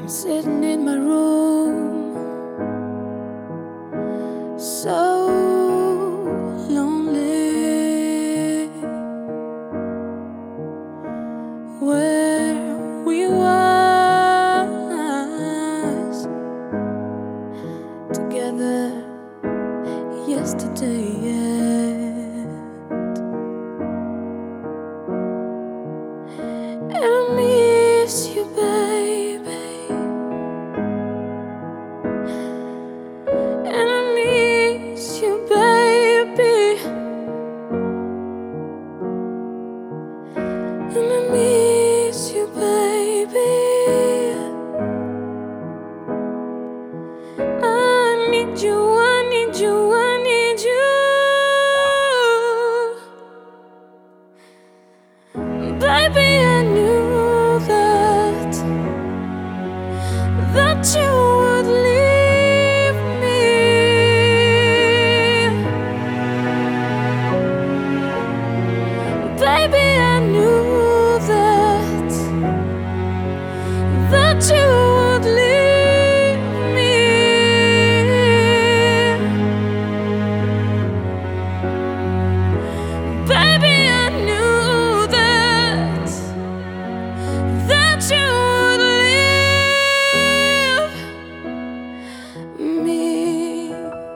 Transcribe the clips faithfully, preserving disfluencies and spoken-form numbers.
Sitting in my room, so lonely, where we was together yesterday yet. And I miss you, baby. And I miss you, baby. And I miss you, baby. I need you, I need you, I need you. Baby, I knew that That you would leave me. Baby, I knew that That you would leave me. Baby, I knew that That you would leave me.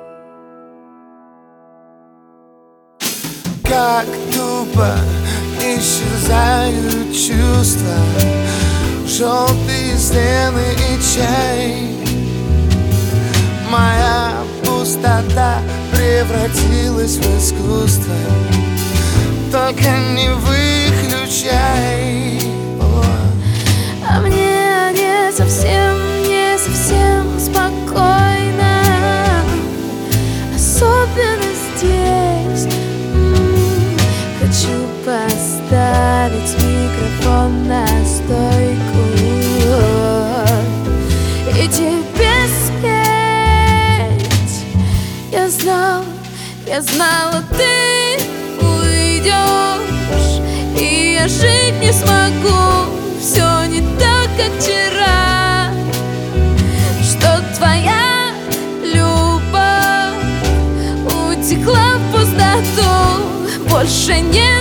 Как тупо исчезают чувства, желтые стены и чай. Моя пустота превратилась в искусство, только не выключай. О. А мне не совсем, не совсем спокойно, особенно здесь. М, Хочу поставить микрофон на стойку и тебе спеть. Я знал, я знала, ты уйдешь, и я жить не смогу. Все не так, как вчера, что твоя любовь утекла в пустоту. Больше нет